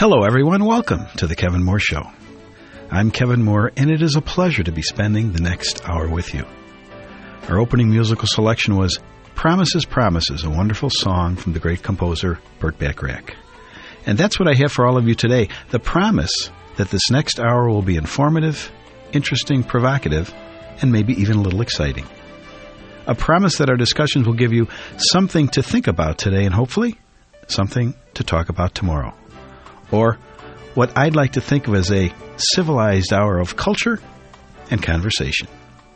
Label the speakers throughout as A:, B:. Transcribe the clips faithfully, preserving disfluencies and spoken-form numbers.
A: Hello, everyone. Welcome to The Kevin Moore Show. I'm Kevin Moore, and it is a pleasure to be spending the next hour with you. Our opening musical selection was Promises, Promises, a wonderful song from the great composer Burt Bacharach. And that's what I have for all of you today, the promise that this next hour will be informative, interesting, provocative, and maybe even a little exciting. A promise that our discussions will give you something to think about today and hopefully something to talk about tomorrow. Or what I'd like to think of as a civilized hour of culture and conversation.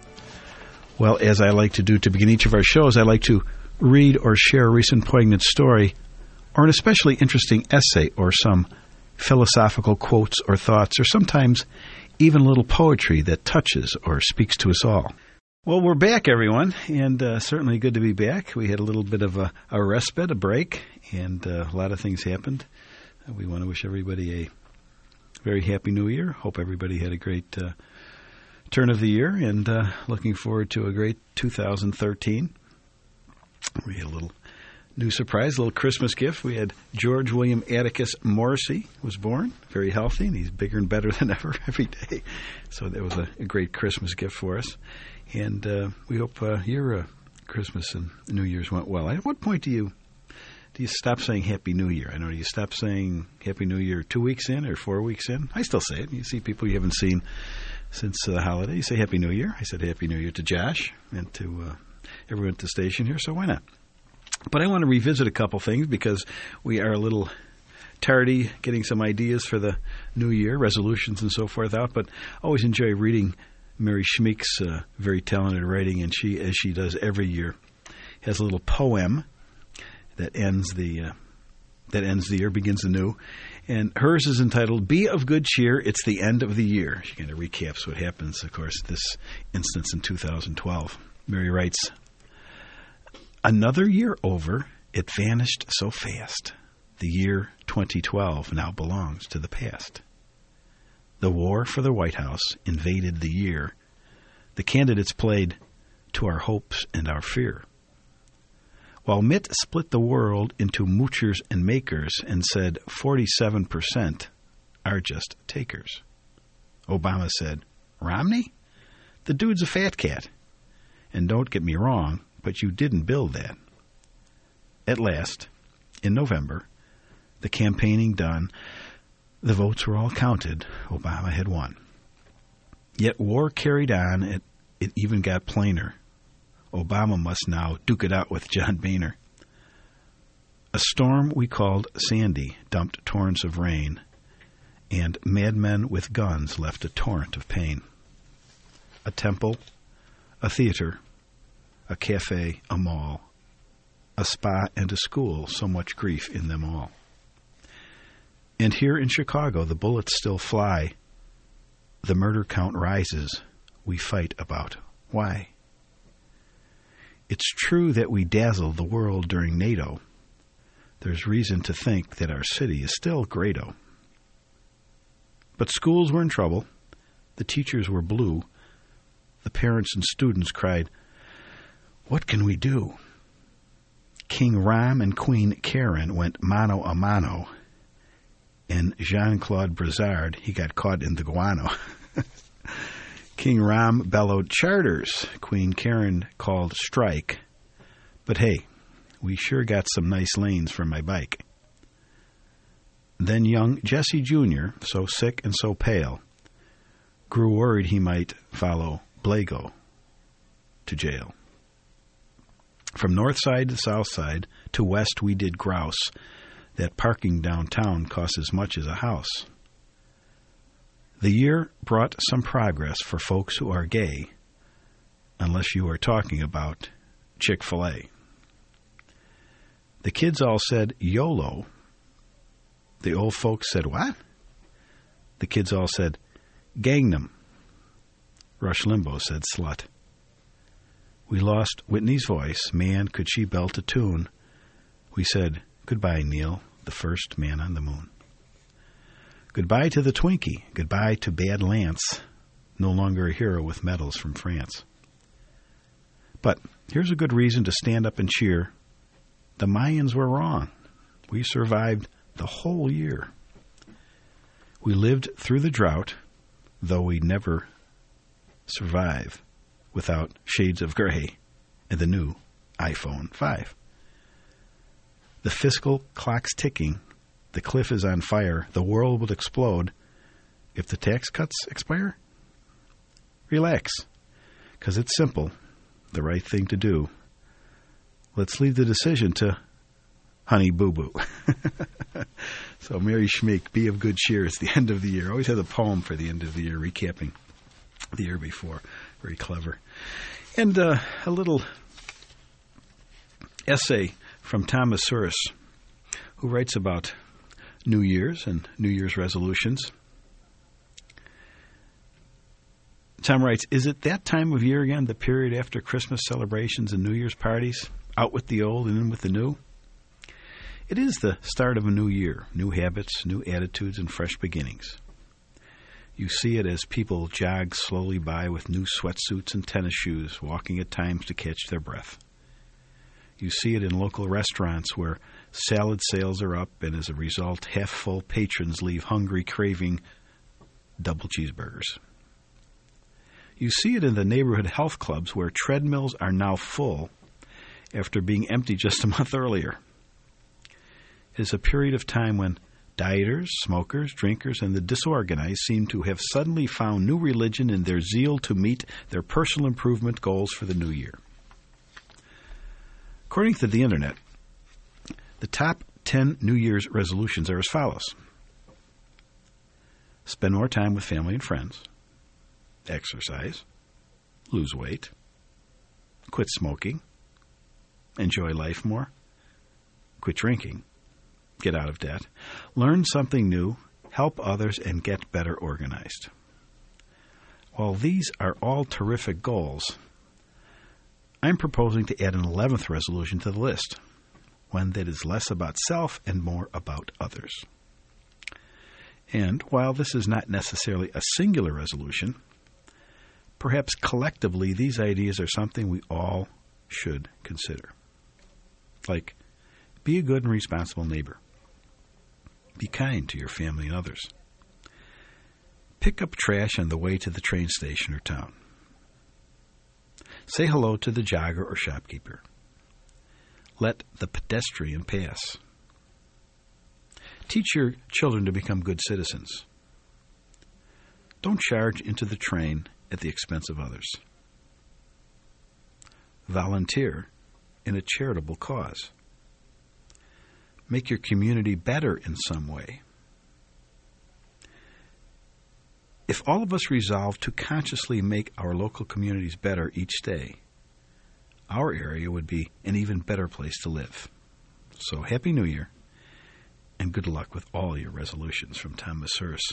A: Well, as I like to do to begin each of our shows, I like to read or share a recent poignant story or an especially interesting essay or some philosophical quotes or thoughts or sometimes even a little poetry that touches or speaks to us all. Well, we're back, everyone, and uh, certainly good to be back. We had a little bit of a, a respite, a break, and uh, a lot of things happened. We want to wish everybody a very happy new year. Hope everybody had a great uh, turn of the year, and uh, looking forward to a great two thousand thirteen. We had a little new surprise, a little Christmas gift. We had George William Atticus Morrissey was born, very healthy, and he's bigger and better than ever every day. So that was a, a great Christmas gift for us. And uh, we hope uh, your uh, Christmas and New Year's went well. At what point do you do you stop saying Happy New Year? I know, do you stop saying Happy New Year two weeks in or four weeks in? I still say it. You see people you haven't seen since the holiday. You say Happy New Year. I said Happy New Year to Josh and to uh, everyone at the station here, so why not? But I want to revisit a couple things because we are a little tardy getting some ideas for the new year, resolutions and so forth out, but I always enjoy reading Mary Schmeek's uh, very talented writing, and she, as she does every year, has a little poem that ends the uh, that ends the year, begins the new, and hers is entitled "Be of Good Cheer, It's the End of the Year." She kind of recaps what happens, of course, this instance in two thousand twelve. Mary writes, "Another year over, it vanished so fast. The year twenty twelve now belongs to the past. The war for the White House invaded the year. The candidates played to our hopes and our fear. While Mitt split the world into moochers and makers and said forty-seven percent are just takers. Obama said, Romney? The dude's a fat cat. And don't get me wrong, but you didn't build that. At last, in November, the campaigning done, the votes were all counted. Obama had won. Yet war carried on. It, it even got plainer. Obama must now duke it out with John Boehner. A storm we called Sandy dumped torrents of rain, and madmen with guns left a torrent of pain. A temple, a theater, a cafe, a mall, a spa and a school, so much grief in them all. And here in Chicago, the bullets still fly. The murder count rises. We fight about why. It's true that we dazzled the world during NATO. There's reason to think that our city is still great-o. But schools were in trouble. The teachers were blue. The parents and students cried, what can we do? King Ram and Queen Karen went mano a mano, and Jean-Claude Brassard, he got caught in the guano. King Ram bellowed charters. Queen Karen called strike. But hey, we sure got some nice lanes for my bike. Then young Jesse Junior, so sick and so pale, grew worried he might follow Blago to jail. From north side to south side to west we did grouse that parking downtown costs as much as a house. The year brought some progress for folks who are gay, unless you are talking about Chick-fil-A. The kids all said YOLO. The old folks said what? The kids all said Gangnam. Rush Limbaugh said slut. We lost Whitney's voice. Man, could she belt a tune. We said, goodbye, Neil, the first man on the moon. Goodbye to the Twinkie. Goodbye to Bad Lance, no longer a hero with medals from France. But here's a good reason to stand up and cheer. The Mayans were wrong. We survived the whole year. We lived through the drought, though we never survive without shades of gray and the new iPhone five. The fiscal clock's ticking. The cliff is on fire. The world will explode if the tax cuts expire. Relax, because it's simple, the right thing to do. Let's leave the decision to Honey Boo Boo. So Mary Schmeek, be of good cheer. It's the end of the year. Always have a poem for the end of the year, recapping the year before. Very clever. And uh, a little essay from Thomas Masuris, who writes about New Year's and New Year's resolutions. Tom writes, is it that time of year again, the period after Christmas celebrations and New Year's parties? Out with the old and in with the new? It is the start of a new year, new habits, new attitudes, and fresh beginnings. You see it as people jog slowly by with new sweatsuits and tennis shoes, walking at times to catch their breath. You see it in local restaurants where salad sales are up, and as a result, half-full patrons leave hungry, craving double cheeseburgers. You see it in the neighborhood health clubs where treadmills are now full after being empty just a month earlier. It is a period of time when dieters, smokers, drinkers, and the disorganized seem to have suddenly found new religion in their zeal to meet their personal improvement goals for the new year. According to the Internet, the top ten New Year's resolutions are as follows. Spend more time with family and friends. Exercise. Lose weight. Quit smoking. Enjoy life more. Quit drinking. Get out of debt. Learn something new. Help others and get better organized. While these are all terrific goals, I'm proposing to add an eleventh resolution to the list, one that is less about self and more about others. And while this is not necessarily a singular resolution, perhaps collectively these ideas are something we all should consider. Like, be a good and responsible neighbor. Be kind to your family and others. Pick up trash on the way to the train station or town. Say hello to the jogger or shopkeeper. Let the pedestrian pass. Teach your children to become good citizens. Don't charge into the train at the expense of others. Volunteer in a charitable cause. Make your community better in some way. If all of us resolve to consciously make our local communities better each day, our area would be an even better place to live. So, Happy New Year, and good luck with all your resolutions, from Tom Masuris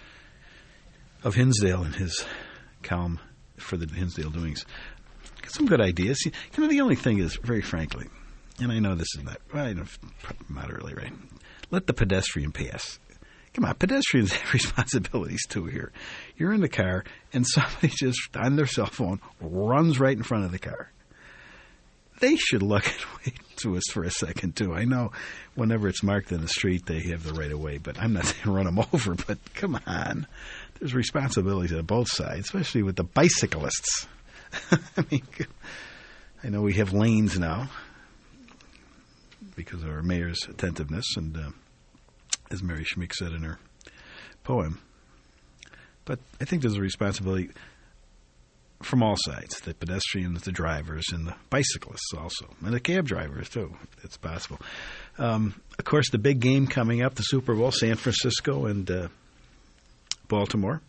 A: of Hinsdale in his column for the Hinsdale Doings. Got some good ideas. You know, the only thing is, very frankly, and I know this is not, well, I know, moderately right, let the pedestrian pass. Come on, pedestrians have responsibilities too here. You're in the car, and somebody just, on their cell phone, runs right in front of the car. They should look and wait to us for a second, too. I know whenever it's marked in the street, they have the right of way, but I'm not saying run them over, but come on. There's responsibilities on both sides, especially with the bicyclists. I mean, I know we have lanes now because of our mayor's attentiveness, and uh, as Mary Schmeek said in her poem. But I think there's a responsibility from all sides, the pedestrians, the drivers, and the bicyclists also, and the cab drivers, too, if it's possible. Um, of course, the big game coming up, the Super Bowl, San Francisco and uh, Baltimore.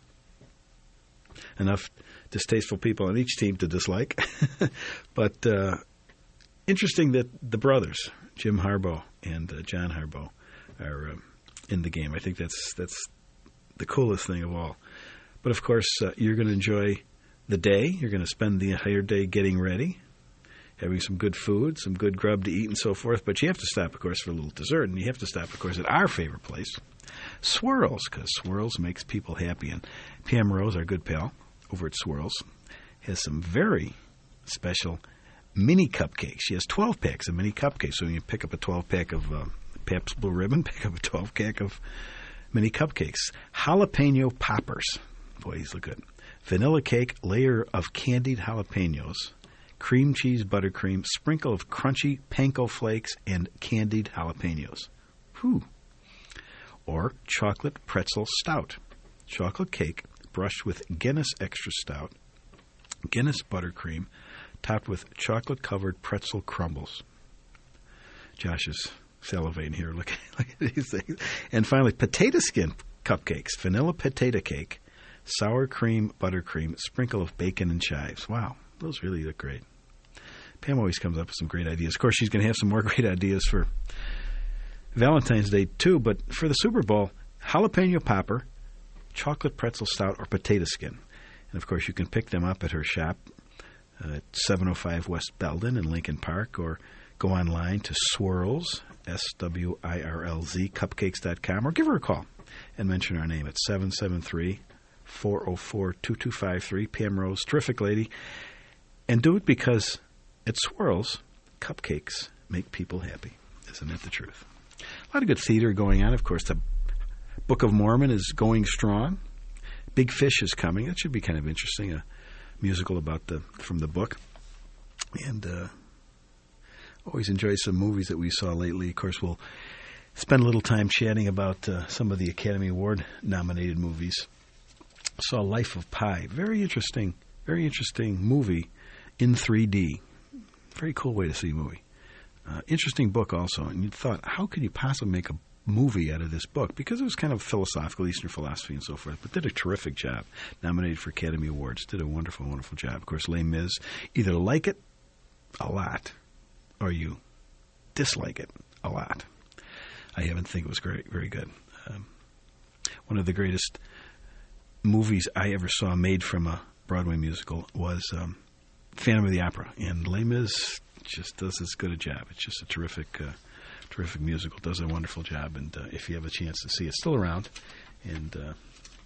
A: Enough distasteful people on each team to dislike. But uh, interesting that the brothers, Jim Harbaugh and uh, John Harbaugh, are uh, in the game. I think that's that's the coolest thing of all. But, of course, uh, you're going to enjoy the day. You're going to spend the entire day getting ready, having some good food, some good grub to eat and so forth. But you have to stop, of course, for a little dessert. And you have to stop, of course, at our favorite place, Swirls, because Swirls makes people happy. And Pam Rose, our good pal over at Swirls, has some very special mini cupcakes. She has twelve packs of mini cupcakes. So you pick up a twelve pack of uh, Pabst Blue Ribbon, pick up a twelve pack of mini cupcakes. Jalapeno poppers. Boy, these look good. Vanilla cake, layer of candied jalapenos. Cream cheese buttercream, sprinkle of crunchy panko flakes, and candied jalapenos. Whew. Or chocolate pretzel stout. Chocolate cake brushed with Guinness extra stout. Guinness buttercream, topped with chocolate-covered pretzel crumbles. Josh is salivating here. Look, look at these things. And finally, potato skin cupcakes. Vanilla potato cake, sour cream buttercream, sprinkle of bacon and chives. Wow, those really look great. Pam always comes up with some great ideas. Of course, she's going to have some more great ideas for Valentine's Day, too. But for the Super Bowl, jalapeno popper, chocolate pretzel stout, or potato skin. And, of course, you can pick them up at her shop uh, at seven oh five West Belden in Lincoln Park, or go online to Swirls, S W I R L Z, cupcakes dot com, or give her a call and mention our name at seven seven three, four oh four, two two five three. Pam Rose, terrific lady. And do it because at Swirls, cupcakes make people happy. Isn't that the truth? A lot of good theater going on. Of course, the Book of Mormon is going strong. Big Fish is coming. That should be kind of interesting, a musical about the from the book. And uh, always enjoy some movies that we saw lately. Of course, we'll spend a little time chatting about uh, some of the Academy Award-nominated movies. Saw Life of Pi. Very interesting, very interesting movie in three D. Very cool way to see a movie. Uh, interesting book also. And you thought, how could you possibly make a movie out of this book? Because it was kind of philosophical, Eastern philosophy and so forth, but did a terrific job. Nominated for Academy Awards. Did a wonderful, wonderful job. Of course, Les Mis, either like it a lot or you dislike it a lot. I haven't think it was great, very good. Um, one of the greatest movies I ever saw made from a Broadway musical was um, Phantom of the Opera, and Les Mis just does as good a job. It's just a terrific, uh, terrific musical. Does a wonderful job, and uh, if you have a chance to see it, it's still around, and uh,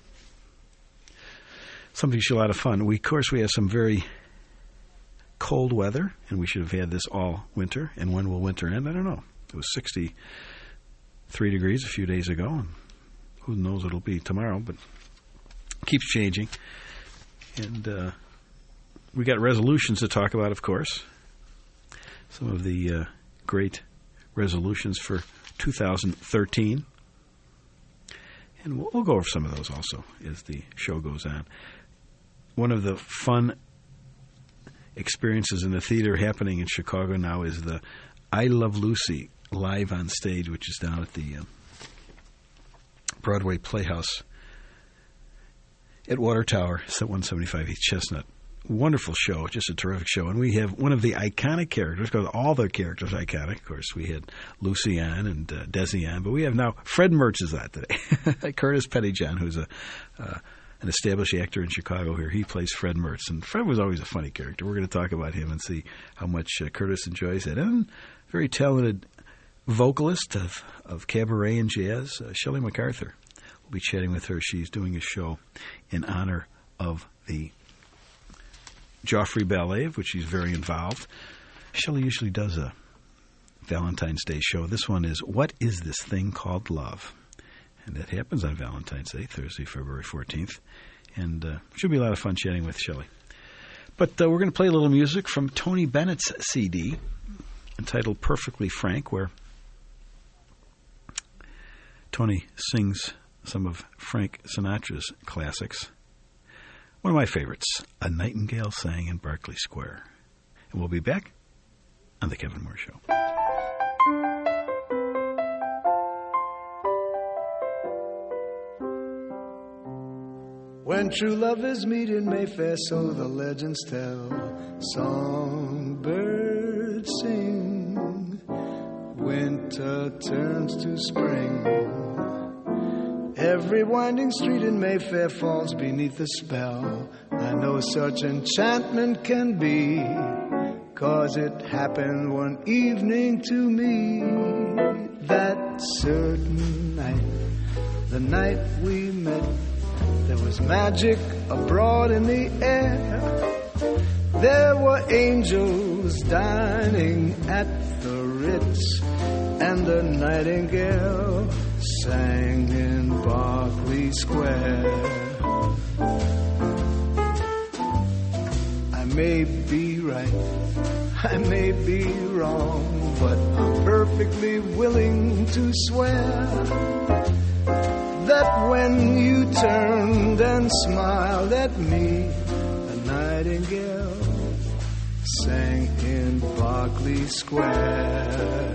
A: something a lot of fun. We, of course, we have some very cold weather, and we should have had this all winter. And when will winter end? I don't know. It was sixty-three degrees a few days ago, and who knows what it'll be tomorrow, but it keeps changing. And uh, we got resolutions to talk about, of course. Some of the uh, great resolutions for two thousand thirteen. And we'll, we'll go over some of those also as the show goes on. One of the fun experiences in the theater happening in Chicago now is the I Love Lucy live on stage, which is down at the uh, Broadway Playhouse at Water Tower, one seventy-five East Chestnut. Wonderful show, just a terrific show. And we have one of the iconic characters, because all the characters are iconic. Of course, we had Lucy on and uh, Desi on, but we have now Fred Mertz is on today. Curtis Pettyjohn, who's a uh, an established actor in Chicago here. He plays Fred Mertz. And Fred was always a funny character. We're going to talk about him and see how much uh, Curtis enjoys it. And very talented vocalist of, of cabaret and jazz, uh, Shelley MacArthur. We'll be chatting with her. She's doing a show in honor of the Joffrey Ballet, of which she's very involved. Shelley usually does a Valentine's Day show. This one is What Is This Thing Called Love? And that happens on Valentine's Day, Thursday, February fourteenth. And uh, should be a lot of fun chatting with Shelley. But uh, we're going to play a little music from Tony Bennett's C D entitled Perfectly Frank, where Tony sings some of Frank Sinatra's classics. One of my favorites, A Nightingale Sang in Berkeley Square. And we'll be back on The Kevin Moore Show.
B: When true lovers meet in Mayfair, so the legends tell, songbirds sing, winter turns to spring. Every winding street in Mayfair falls beneath the spell. I know such enchantment can be, 'cause it happened one evening to me. That certain night, the night we met, there was magic abroad in the air. There were angels dining at the Ritz, and a nightingale sang in Berkeley Square. I may be right, I may be wrong, but I'm perfectly willing to swear that when you turned and smiled at me, a nightingale sang in Berkeley Square.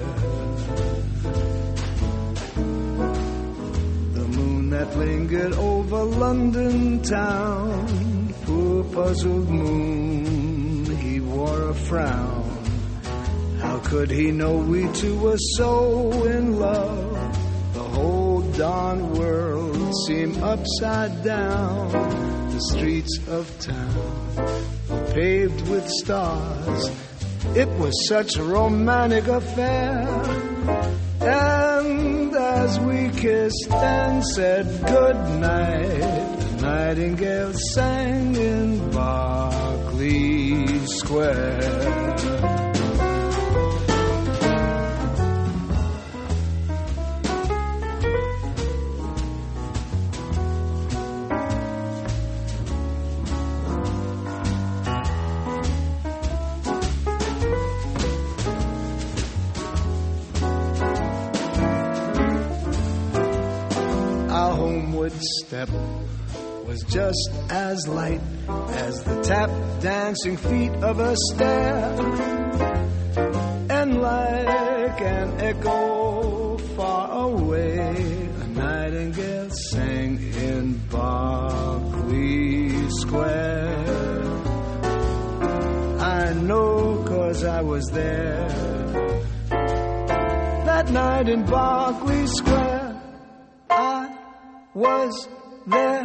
B: The moon that lingered over London town, poor puzzled moon, he wore a frown. How could he know we two were so in love? The whole darn world seemed upside down. The streets of town were paved with stars. It was such a romantic affair. And as we kissed and said goodnight, the nightingale sang in Berkeley Square. Step was just as light as the tap dancing feet of a stair, and like an echo far away, a nightingale sang in Berkeley Square. I know 'cause I was there that night in Berkeley Square. I was there.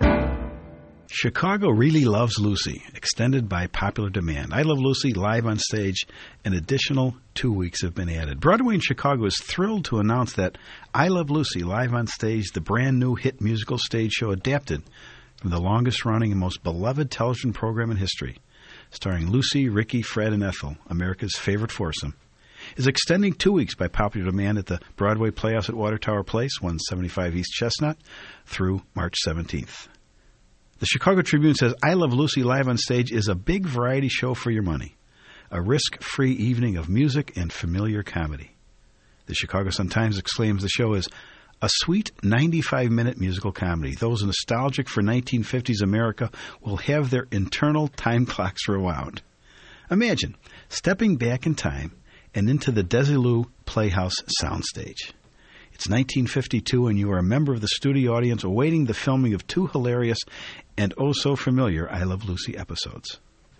A: Chicago Really Loves Lucy, extended by popular demand. I Love Lucy live on stage. An additional two weeks have been added. Broadway in Chicago is thrilled to announce that I Love Lucy live on stage, the brand new hit musical stage show adapted from the longest running and most beloved television program in history, starring Lucy, Ricky, Fred, and Ethel, America's favorite foursome, is extending two weeks by popular demand at the Broadway Playhouse at Water Tower Place, one seventy-five East Chestnut, through March seventeenth. The Chicago Tribune says I Love Lucy live on stage is a big variety show for your money, a risk-free evening of music and familiar comedy. The Chicago Sun-Times exclaims the show is a sweet ninety-five minute musical comedy. Those nostalgic for nineteen fifties America will have their internal time clocks rewound. Imagine stepping back in time and into the Desilu Playhouse soundstage. It's nineteen fifty-two, and you are a member of the studio audience awaiting the filming of two hilarious and oh-so-familiar I Love Lucy episodes.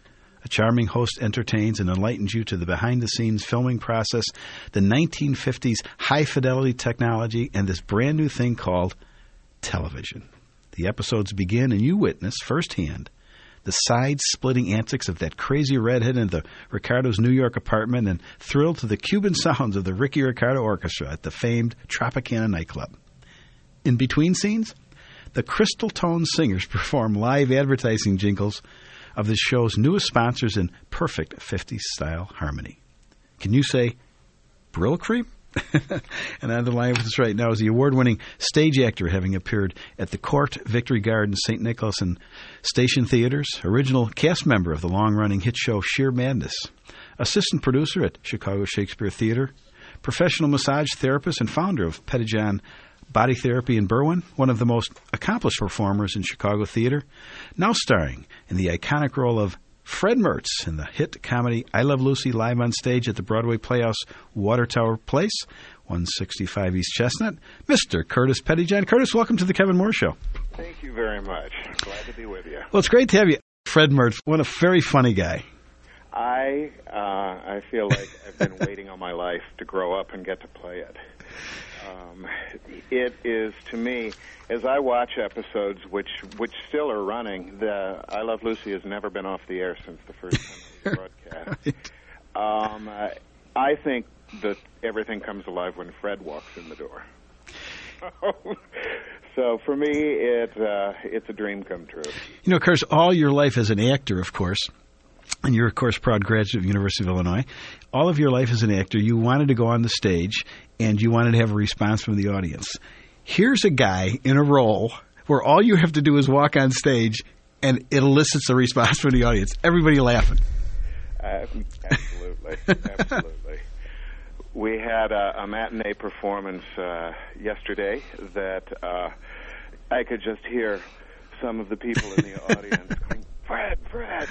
A: A charming host entertains and enlightens you to the behind-the-scenes filming process, the nineteen fifties high-fidelity technology, and this brand-new thing called television. The episodes begin, and you witness firsthand the side-splitting antics of that crazy redhead in the Ricardo's New York apartment, and thrill to the Cuban sounds of the Ricky Ricardo Orchestra at the famed Tropicana nightclub. In between scenes, the Crystal Tone Singers perform live advertising jingles of the show's newest sponsors in perfect fifties-style harmony. Can you say Brill Cream? And on the line with us right now is the award-winning stage actor, having appeared at the Court, Victory Garden, Saint Nicholas, and Station Theaters, original cast member of the long-running hit show Sheer Madness, assistant producer at Chicago Shakespeare Theater, professional massage therapist and founder of Pettijohn Body Therapy in Berwyn, one of the most accomplished performers in Chicago theater, now starring in the iconic role of Fred Mertz in the hit comedy I Love Lucy live on stage at the Broadway Playhouse, Water Tower Place, one sixty-five East Chestnut, Mister Curtis Pettijohn. Curtis, welcome to the Kevin Moore Show.
C: Thank you very much. Glad to be with you.
A: Well, it's great to have you. Fred Mertz, what a very funny guy.
C: I uh, I feel like I've been waiting all my life to grow up and get to play it. Um, it is, to me, as I watch episodes which which still are running, the I Love Lucy has never been off the air since the first time it was broadcast. Right. Um, I, I think that everything comes alive when Fred walks in the door. So for me, it uh, it's a dream come true.
A: You know, of course, all your life as an actor, of course, and you're, of course, proud graduate of the University of Illinois, all of your life as an actor, you wanted to go on the stage, and you wanted to have a response from the audience. here's a guy in a role where all you have to do is walk on stage and it elicits a response from the audience. Everybody laughing.
C: Uh, absolutely. Absolutely. We had a, a matinee performance uh, yesterday that uh, I could just hear some of the people in the audience going, Fred, Fred.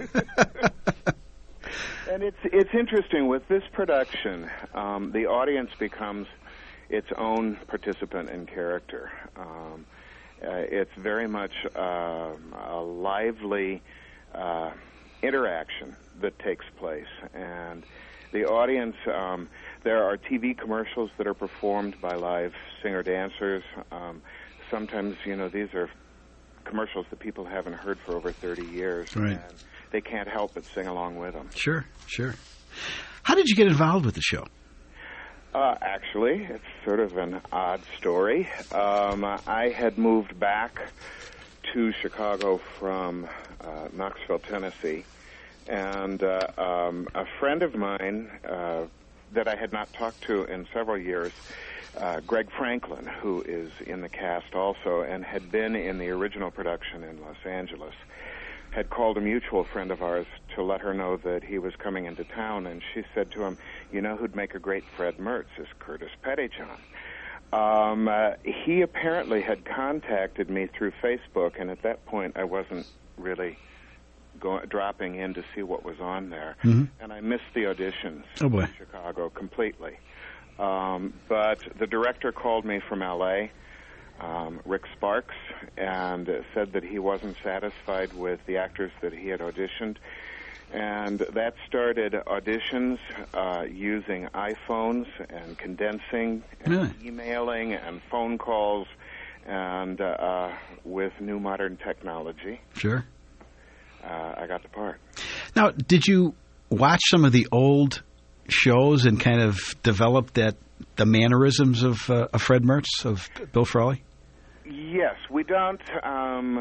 C: And it's it's interesting with this production. Um, the audience becomes its own participant in character. Um, uh, it's very much uh, a lively uh, interaction that takes place, and the audience. Um, there are T V commercials that are performed by live singer-dancers. Um, sometimes, you know, these are commercials that people haven't heard for over thirty years.
A: Right.
C: And they can't help but sing along with them.
A: Sure, sure. How did you get involved with the show?
C: Uh, actually, it's sort of an odd story. Um, I had moved back to Chicago from uh, Knoxville, Tennessee, and uh, um, a friend of mine uh, that I had not talked to in several years, uh, Greg Franklin, who is in the cast also and had been in the original production in Los Angeles, had called a mutual friend of ours to let her know that he was coming into town, and she said to him, you know who'd make a great Fred Mertz is Curtis Pettyjohn. Um, uh, he apparently had contacted me through Facebook, and at that point I wasn't really go- dropping in to see what was on there,
A: mm-hmm.
C: and I missed the auditions
A: oh boy.
C: in Chicago completely. Um, but the director called me from L A, Um, Rick Sparks, and uh, said that he wasn't satisfied with the actors that he had auditioned, and that started auditions uh, using iPhones and condensing and
A: really?
C: emailing and phone calls, and uh, uh, with new modern technology.
A: Sure.
C: Uh, I got the part.
A: Now, did you watch some of the old shows and kind of develop that the mannerisms of, uh, of Fred Mertz, of Bill Frawley?
C: Yes, we don't. Um,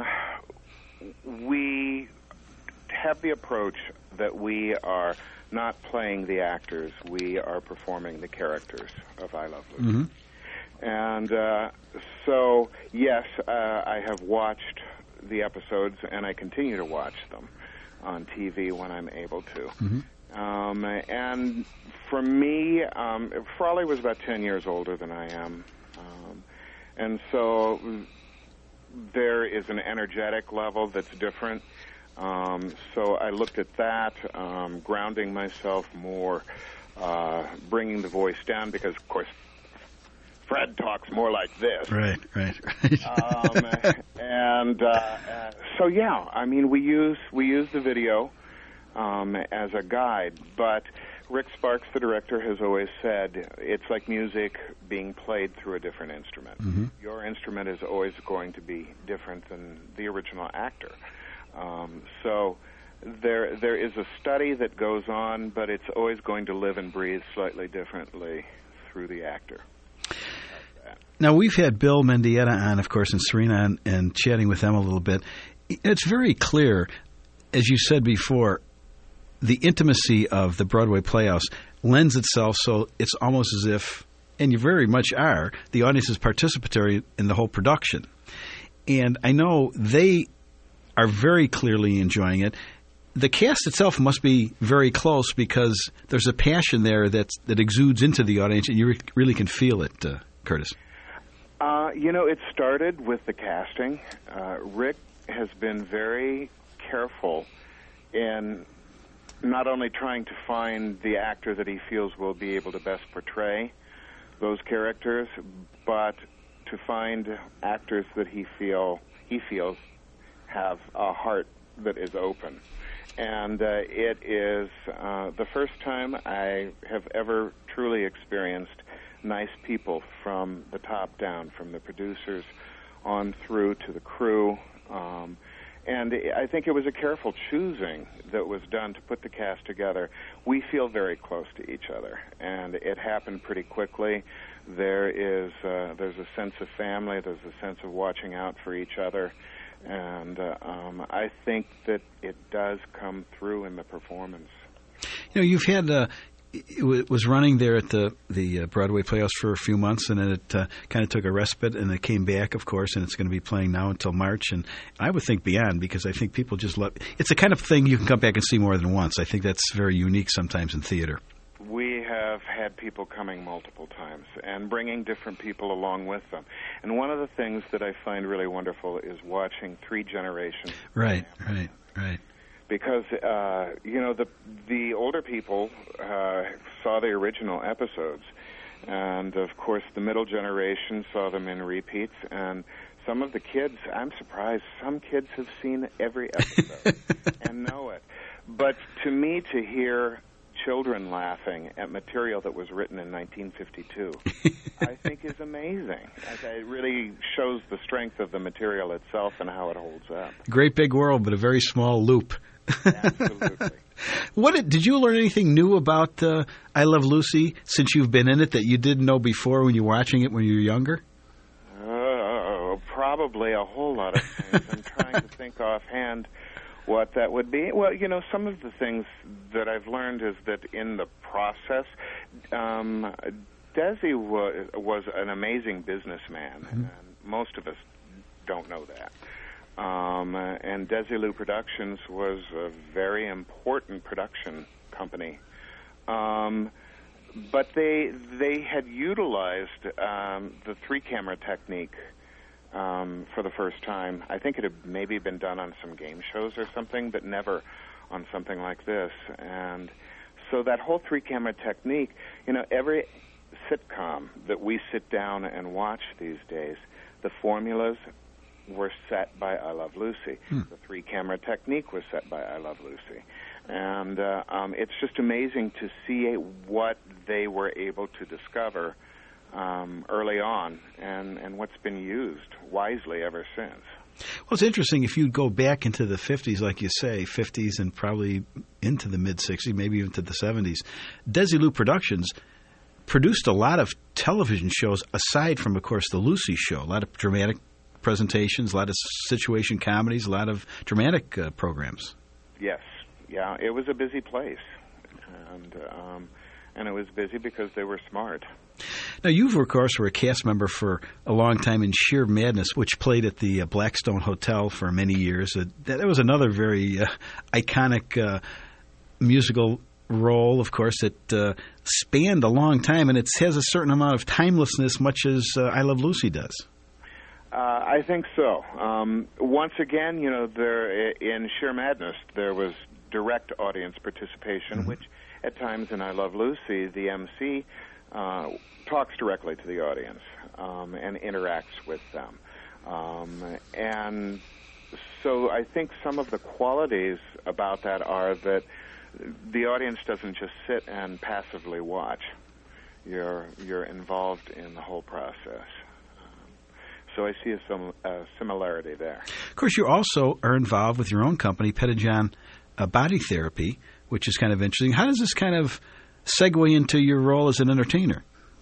C: we have the approach that we are not playing the actors; we are performing the characters of I Love Lucy.
A: Mm-hmm.
C: And uh, so, yes, uh, I have watched the episodes, and I continue to watch them on T V when I'm able to.
A: Mm-hmm.
C: Um, and for me, um, Frawley was about ten years older than I am. Um, and so there is an energetic level that's different. Um, so I looked at that, um, grounding myself more, uh, bringing the voice down, because, of course, Fred talks more like this.
A: Right, right, right.
C: um, and uh, uh, so, yeah, I mean, we use we use the video um, as a guide, but Rick Sparks, the director, has always said it's like music being played through a different instrument.
A: Mm-hmm.
C: Your instrument is always going to be different than the original actor. Um, so there there is a study that goes on, but it's always going to live and breathe slightly differently through the actor.
A: Now, we've had Bill Mendieta on, of course, and Serena on, and chatting with them a little bit. It's very clear, as you said before, the intimacy of the Broadway Playhouse lends itself so it's almost as if, and you very much are, the audience is participatory in the whole production. And I know they are very clearly enjoying it. The cast itself must be very close because there's a passion there that's, that exudes into the audience, and you re- really can feel it, uh, Curtis.
C: Uh, you know, it started with the casting. Uh, Rick has been very careful in not only trying to find the actor that he feels will be able to best portray those characters, but to find actors that he feel he feels have a heart that is open. And uh, it is uh, the first time I have ever truly experienced nice people from the top down, from the producers on through to the crew. Um, and I think it was a careful choosing that was done to put the cast together. We feel very close to each other, and it happened pretty quickly. There is uh, there's a sense of family. There's a sense of watching out for each other. And uh, um, I think that it does come through in the performance.
A: You know, you've had uh, it w- was running there at the the uh, Broadway Playhouse for a few months, and then it uh, kind of took a respite, and it came back, of course, and it's going to be playing now until March, and I would think beyond, because I think people just love. It's the kind of thing you can come back and see more than once. I think that's very unique sometimes in theater.
C: We have had people coming multiple times and bringing different people along with them. And one of the things that I find really wonderful is watching three generations.
A: Right, right, right.
C: Because, uh, you know, the the older people uh, saw the original episodes. And, of course, the middle generation saw them in repeats. And some of the kids, I'm surprised, some kids have seen every episode and know it. But to me, to hear children laughing at material that was written in nineteen fifty-two, I think is amazing. It really shows the strength of the material itself and how it holds up.
A: Great big world, but a very small loop.
C: Absolutely.
A: What did, did you learn anything new about uh, I Love Lucy since you've been in it that you didn't know before when you were watching it when you were younger?
C: Uh, probably a whole lot of things. I'm trying to think offhand what that would be. Well, you know, some of the things that I've learned is that in the process, um, Desi was, was an amazing businessman, mm-hmm. and most of us don't know that. Um, and Desilu Productions was a very important production company. Um, but they they had utilized um, the three-camera technique Um, for the first time. I think it had maybe been done on some game shows or something, but never on something like this. And so that whole three-camera technique, you know, every sitcom that we sit down and watch these days, the formulas were set by I Love Lucy. Hmm. The three-camera technique was set by I Love Lucy. And uh, um, it's just amazing to see what they were able to discover Um, early on, and, and what's been used wisely ever since.
A: Well, it's interesting if you go back into the fifties, like you say, fifties and probably into the mid-sixties, maybe even to the seventies, Desilu Productions produced a lot of television shows aside from, of course, the Lucy show, a lot of dramatic presentations, a lot of situation comedies, a lot of dramatic uh, programs.
C: Yes, yeah, it was a busy place, and um, and it was busy because they were smart.
A: Now, you, of course, were a cast member for a long time in Sheer Madness, which played at the uh, Blackstone Hotel for many years. Uh, that, that was another very uh, iconic uh, musical role, of course, that uh, spanned a long time, and it has a certain amount of timelessness, much as uh, I Love Lucy does.
C: Uh, I think so. Um, once again, you know, there in Sheer Madness, there was direct audience participation, mm-hmm. which at times in I Love Lucy, the M C Uh, talks directly to the audience um, and interacts with them. Um, and so I think some of the qualities about that are that the audience doesn't just sit and passively watch. You're, you're involved in the whole process. Um, so I see a, sim- a similarity there.
A: Of course, you also are involved with your own company, Pettijohn uh, Body Therapy, which is kind of interesting. How does this kind of segue into your role as an entertainer?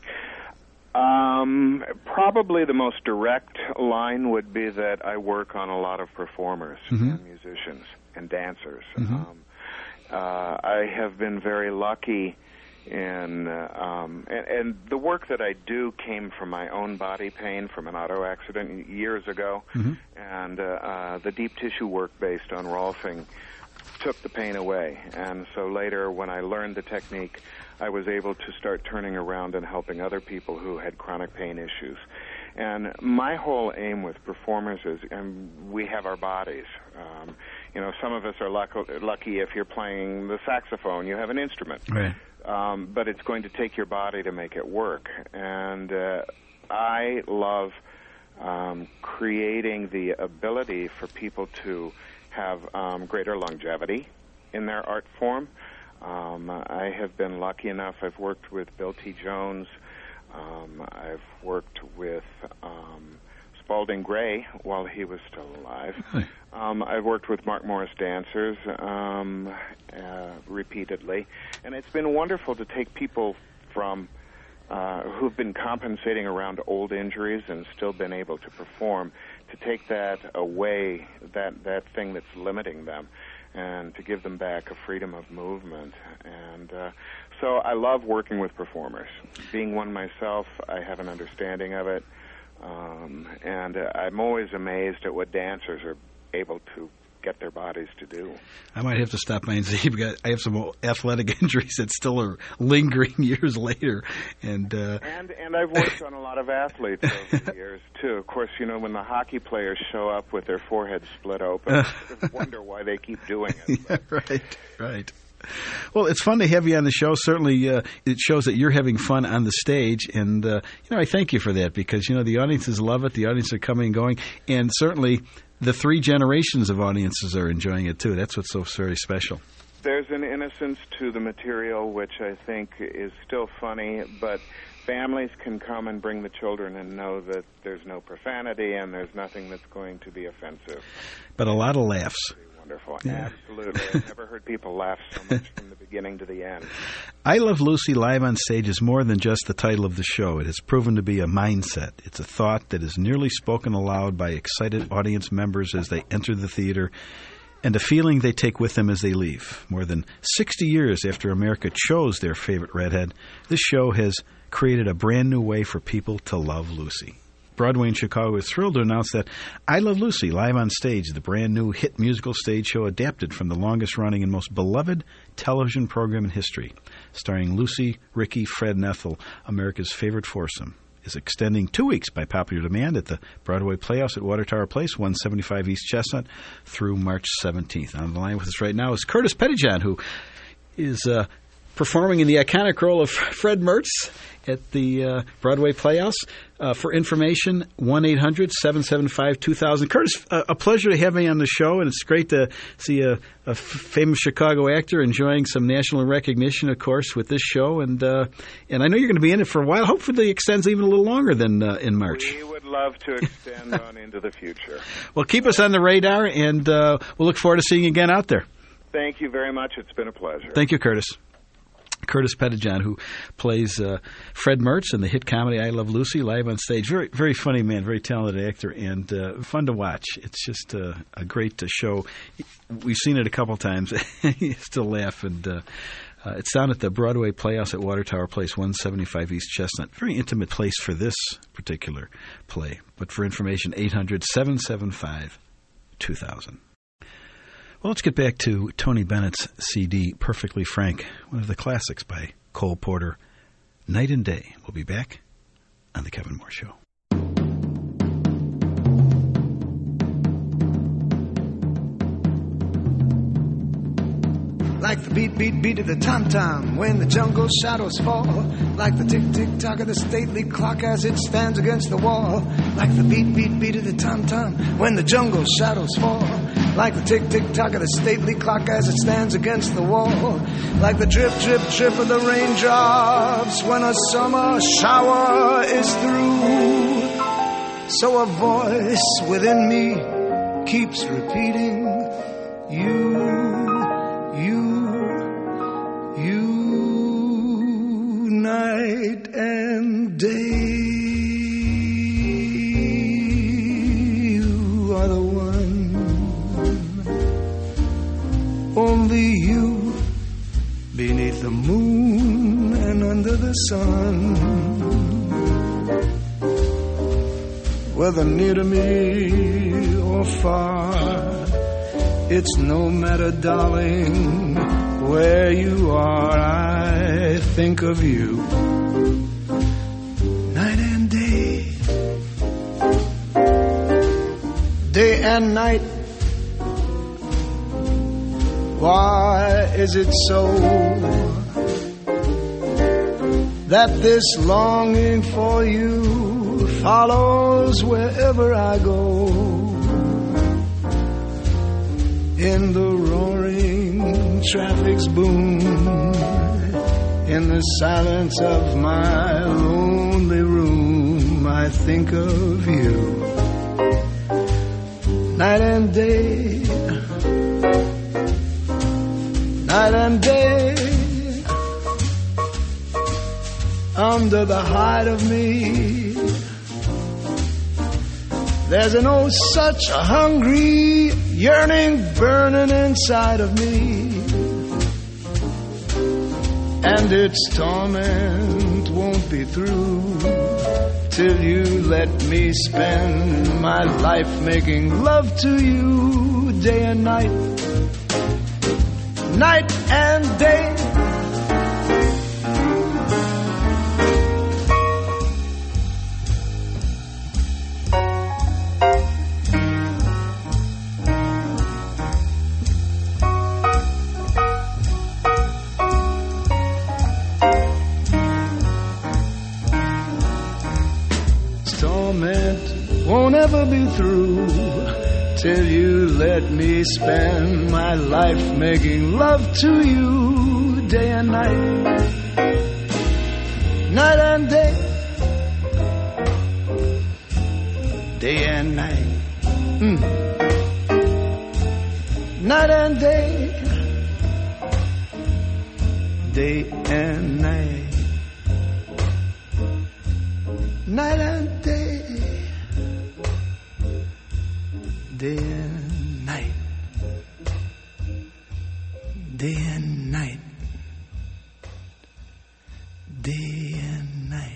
C: Um, probably the most direct line would be that I work on a lot of performers mm-hmm. and musicians and dancers. Mm-hmm. Um, uh, I have been very lucky in, uh, um, and, and the work that I do came from my own body pain from an auto accident years ago, mm-hmm. and uh, uh, the deep tissue work based on Rolfing took the pain away. And so later, when I learned the technique, I was able to start turning around and helping other people who had chronic pain issues. And my whole aim with performers is, and we have our bodies. Um, you know, some of us are luck- lucky if you're playing the saxophone, you have an instrument.
A: Right.
C: Um, but it's going to take your body to make it work. And uh, I love um, creating the ability for people to have um, greater longevity in their art form. Um, I have been lucky enough. I've worked with Bill T. Jones. Um, I've worked with um, Spalding Gray while he was still alive.
A: Really?
C: Um, I've worked with Mark Morris dancers um, uh, repeatedly. And it's been wonderful to take people from uh, who've been compensating around old injuries and still been able to perform, to take that away, that, that thing that's limiting them, and to give them back a freedom of movement. And uh, So I love working with performers. Being one myself, I have an understanding of it. Um, and uh, I'm always amazed at what dancers are able to get their bodies to do.
A: I might have to stop by and see because I have some athletic injuries that still are lingering years later. And uh,
C: and and I've worked on a lot of athletes over the years, too. Of course, you know, when the hockey players show up with their foreheads split open, I sort of wonder why they keep doing it.
A: Yeah, right, right. Well, it's fun to have you on the show. Certainly, uh, it shows that you're having fun on the stage, and uh, you know, I thank you for that because you know the audiences love it. The audiences are coming and going, and certainly the three generations of audiences are enjoying it too. That's what's so very special.
C: There's an innocence to the material which I think is still funny, but families can come and bring the children and know that there's no profanity and there's nothing that's going to be offensive.
A: But a lot of laughs.
C: Wonderful.
A: Yeah.
C: Absolutely. I've never heard people laugh so much from the beginning to the end.
A: I Love Lucy Live on Stage is more than just the title of the show. It has proven to be a mindset. It's a thought that is nearly spoken aloud by excited audience members as they enter the theater and a feeling they take with them as they leave. More than sixty years after America chose their favorite redhead, this show has created a brand new way for people to love Lucy. Broadway in Chicago is thrilled to announce that I Love Lucy Live on Stage, the brand new hit musical stage show adapted from the longest-running and most beloved television program in history, starring Lucy, Ricky, Fred, and Ethel, America's favorite foursome, is extending two weeks by popular demand at the Broadway Playhouse at Water Tower Place, one seventy-five East Chestnut, through March seventeenth. On the line with us right now is Curtis Pettyjohn, who is uh, performing in the iconic role of Fred Mertz at the uh, Broadway Playhouse. Uh, for information, one eight hundred seven seven five two thousand. Curtis, uh, a pleasure to have you on the show, and it's great to see a, a f- famous Chicago actor enjoying some national recognition, of course, with this show. And uh, and I know you're going to be in it for a while. Hopefully it extends even a little longer than uh, in March.
C: We would love to extend on into the future.
A: Well, keep us on the radar, and uh, we'll look forward to seeing you again out there.
C: Thank you very much. It's been a pleasure.
A: Thank you, Curtis. Curtis Pettyjohn, who plays uh, Fred Mertz in the hit comedy I Love Lucy Live on Stage. Very, very funny man, very talented actor, and uh, fun to watch. It's just uh, a great uh, show. We've seen it a couple times. You still laugh, and uh, uh, it's down at the Broadway Playhouse at Water Tower Place, one seventy-five East Chestnut. Very intimate place for this particular play. But for information, eight hundred seven seven five two thousand. Well, let's get back to Tony Bennett's C D, Perfectly Frank, one of the classics by Cole Porter, Night and Day. We'll be back on The Kevin Moore Show.
B: Like the beat, beat, beat of the tom-tom when the jungle shadows fall. Like the tick-tick-tock of the stately clock as it stands against the wall. Like the beat, beat, beat of the tom-tom when the jungle shadows fall. Like the tick-tick-tock of the stately clock as it stands against the wall. Like the drip, drip, drip of the raindrops when a summer shower is through. So a voice within me keeps repeating, you, you, you, night and day. You are the one, only you, beneath the moon and under the sun. Whether near to me or far, it's no matter, darling, where you are, I think of you. Night and day, day and night. Why is it so that this longing for you follows wherever I go? In the roaring traffic's boom, in the silence of my lonely room, I think of you. Night and day, night and day, under the hide of me, there's an oh such a hungry yearning burning inside of me. and its torment won't be through till you let me spend my life making love to you day and night, night and day. Won't ever be through till you let me spend my life making love to you day and night, night and day, day and night, mm. Night and day, day and night, night and day. Day and night, day and night, day and night,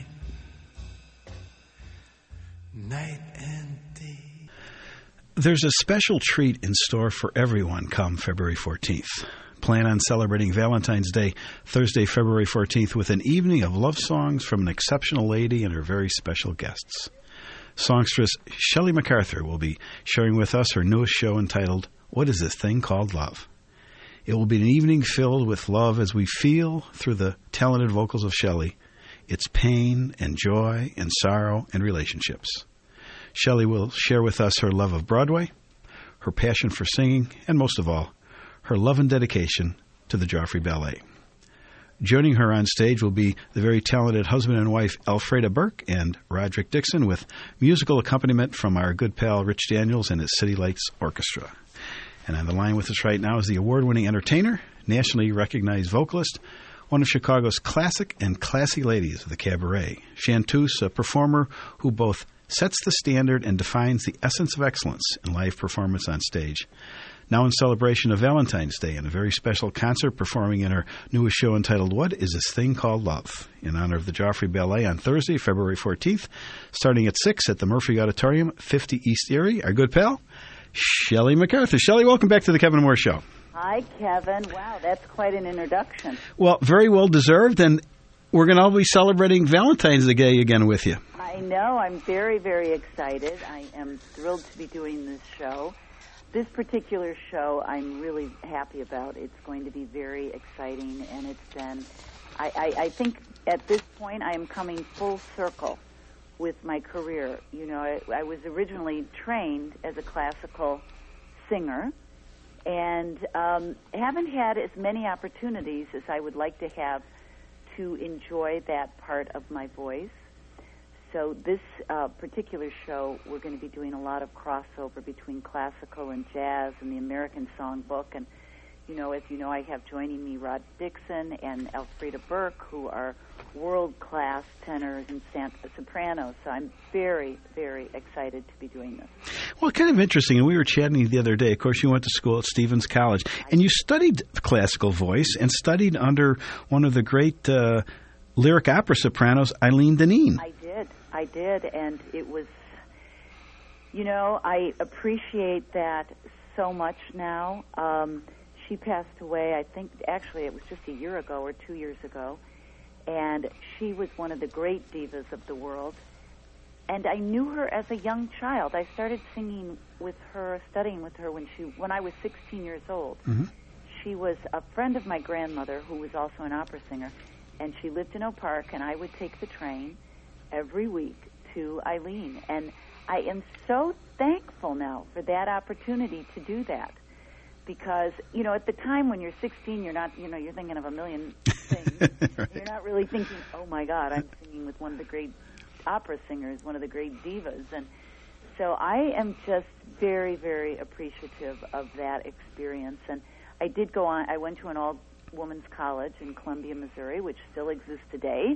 B: night and day.
A: There's a special treat in store for everyone come February fourteenth. Plan on celebrating Valentine's Day, Thursday, February fourteenth, with an evening of love songs from an exceptional lady and her very special guests. Songstress Shelley MacArthur will be sharing with us her newest show entitled, What Is This Thing Called Love? It will be an evening filled with love as we feel, through the talented vocals of Shelley, its pain and joy and sorrow and relationships. Shelley will share with us her love of Broadway, her passion for singing, and most of all, her love and dedication to the Joffrey Ballet. Joining her on stage will be the very talented husband and wife Elfreda Burke and Roderick Dixon, with musical accompaniment from our good pal Rich Daniels and his City Lights Orchestra. And on the line with us right now is the award-winning entertainer, nationally recognized vocalist, one of Chicago's classic and classy ladies of the cabaret, chanteuse, a performer who both sets the standard and defines the essence of excellence in live performance on stage. Now in celebration of Valentine's Day and a very special concert performing in her newest show entitled What Is This Thing Called Love? In honor of the Joffrey Ballet on Thursday, February fourteenth, starting at six at the Murphy Auditorium, fifty East Erie. Our good pal, Shelley MacArthur. Shelley, welcome back to the Kevin Moore Show.
D: Hi, Kevin. Wow, that's quite an introduction.
A: Well, very well deserved, and we're going to all be celebrating Valentine's Day again with you.
D: I know. I'm very, very excited. I am thrilled to be doing this show. This particular show I'm really happy about. It's going to be very exciting, and it's been, I, I, I think at this point I am coming full circle with my career. You know, I, I was originally trained as a classical singer, and um, haven't had as many opportunities as I would like to have to enjoy that part of my voice. So this uh, particular show, we're going to be doing a lot of crossover between classical and jazz and the American Songbook. And, you know, as you know, I have joining me Rod Dixon and Elfreda Burke, who are world-class tenors and sopranos. So I'm very, very excited to be doing this.
A: Well, kind of interesting. And we were chatting the other day. Of course, you went to school at Stevens College, and you studied classical voice and studied under one of the great uh, lyric opera sopranos, Eileen Deneen.
D: I did. I did, and it was, you know, I appreciate that so much now. Um, she passed away, I think, actually it was just a year ago or two years ago, and she was one of the great divas of the world. And I knew her as a young child. I started singing with her, studying with her when she, when I was sixteen years old.
A: Mm-hmm.
D: She was a friend of my grandmother, who was also an opera singer, and she lived in Oak Park, and I would take the train every week to Eileen. And I am so thankful now for that opportunity to do that. Because, you know, at the time when you're sixteen, you're not, you know, you're thinking of a million things. Right. You're not really thinking, oh, my God, I'm singing with one of the great opera singers, one of the great divas. And so I am just very, very appreciative of that experience. And I did go on, I went to an all-women's college in Columbia, Missouri, which still exists today.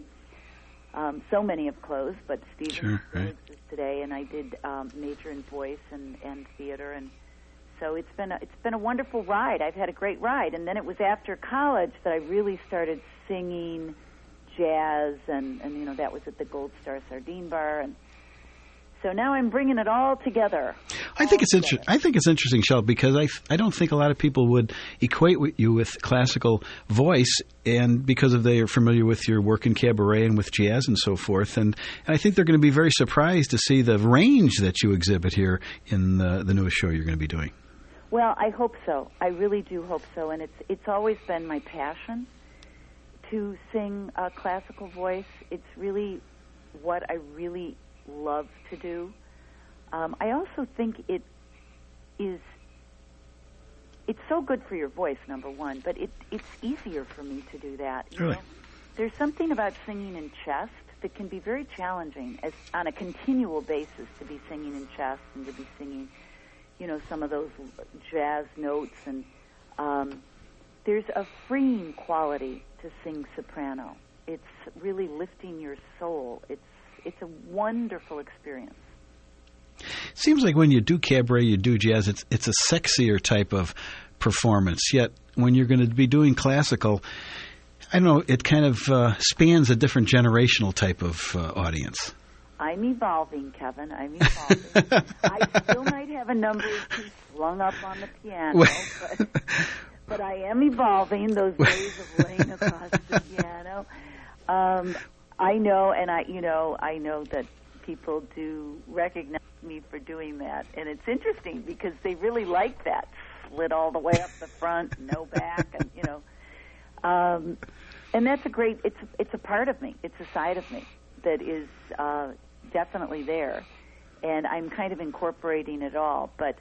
D: Um, so many have closed, but Stevens
A: sure,
D: still
A: right.
D: exists today. And I did um, major in voice and, and theater, and so it's been a, it's been a wonderful ride. I've had a great ride, and then it was after college that I really started singing jazz, and, and you know that was at the Gold Star Sardine Bar, and so now I'm bringing it all together.
A: I think it's inter- I think it's interesting, Shel, because I I don't think a lot of people would equate with you with classical voice, and because of they are familiar with your work in cabaret and with jazz and so forth, and, and I think they're going to be very surprised to see the range that you exhibit here in the, the newest show you're going to be doing.
D: Well, I hope so. I really do hope so, and it's it's always been my passion to sing a classical voice. It's really what I really love to do. Um, I also think it is, it's so good for your voice, number one, but it, it's easier for me to do that. You
A: Really?
D: know? There's something about singing in chest that can be very challenging as on a continual basis to be singing in chest and to be singing, you know, some of those jazz notes. And um, there's a freeing quality to sing soprano. It's really lifting your soul. It's It's a wonderful experience.
A: Seems like when you do cabaret, you do jazz, it's it's a sexier type of performance. Yet when you're going to be doing classical, I don't know, it kind of uh, spans a different generational type of uh, audience.
D: I'm evolving, Kevin. I'm evolving. I still might have a number or two slung up on the piano, but, but I am evolving those days of laying across the piano. Um, I know, and I, you know, I know that people do recognize me for doing that, and it's interesting because they really like that slit all the way up the front, no back, and you know, um, and that's a great. It's it's a part of me. It's a side of me that is uh, definitely there, and I'm kind of incorporating it all. But